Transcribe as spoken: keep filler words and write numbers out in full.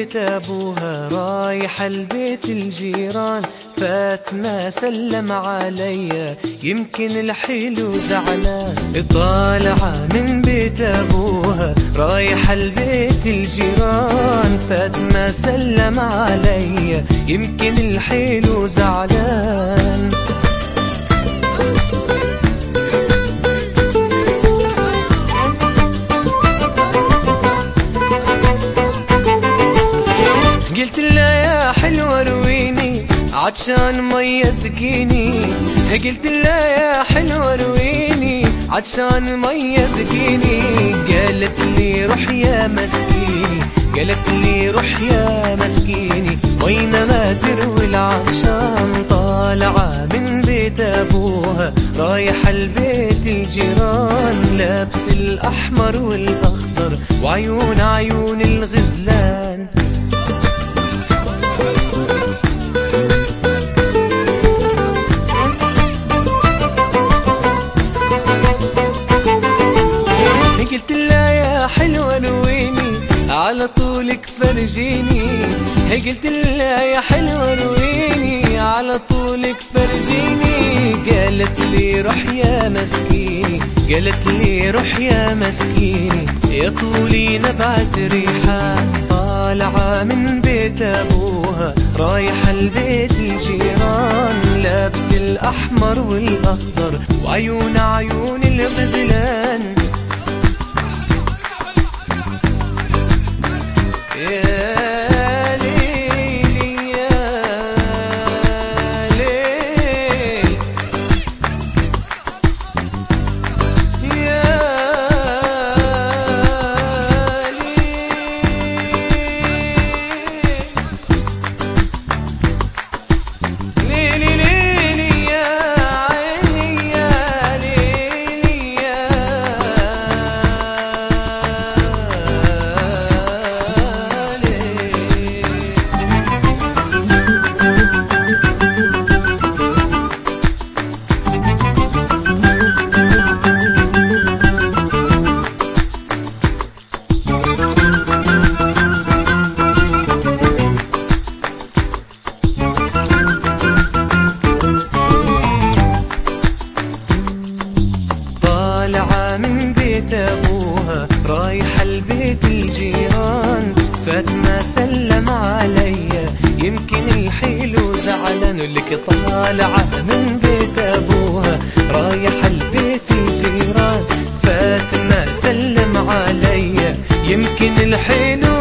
بيت أبوها رايحة لبيت الجيران. فاطمة سلم عليا يمكن الحلو زعلان. طالعة من بيت أبوها رايحة لبيت الجيران. فاطمة سلم عليا يمكن الحلو زعلان. قلت لها يا حلوة رويني عطشان مية سقيني. قلت لها يا حلوة رويني عطشان مية سقيني. قالت لي روح يا مسكيني، قالت لي روح يا مسكيني، وينما تروي العطشان. طالعة من بيت أبوها رايحة لبيت الجيران. لابس الأحمر والأخضر وعيون عيون الغزلان. قلت لها يا حلوة رويني على طولك فرجيني. قلت لها يا حلوة رويني على طولك فرجيني. قالت لي روح يا مسكيني، قالت لي روح يا مسكيني، يا طولي نبعت ريحان. طالعة من بيت أبوها رايحة لبيت الجيران. لابس الأحمر والأخضر وعيون عيون الغزلان. يا ليلي يا ليل يا ليل ليلي ليلي يا عيني يا ليلي يا طالعة من بيت أبوها رايحة لبيت الجيران. فاطمة سلم عليا يمكن الحلو زعلان. لك طالعة من بيت أبوها رايحة لبيت الجيران. فاطمة سلم عليا يمكن الحلو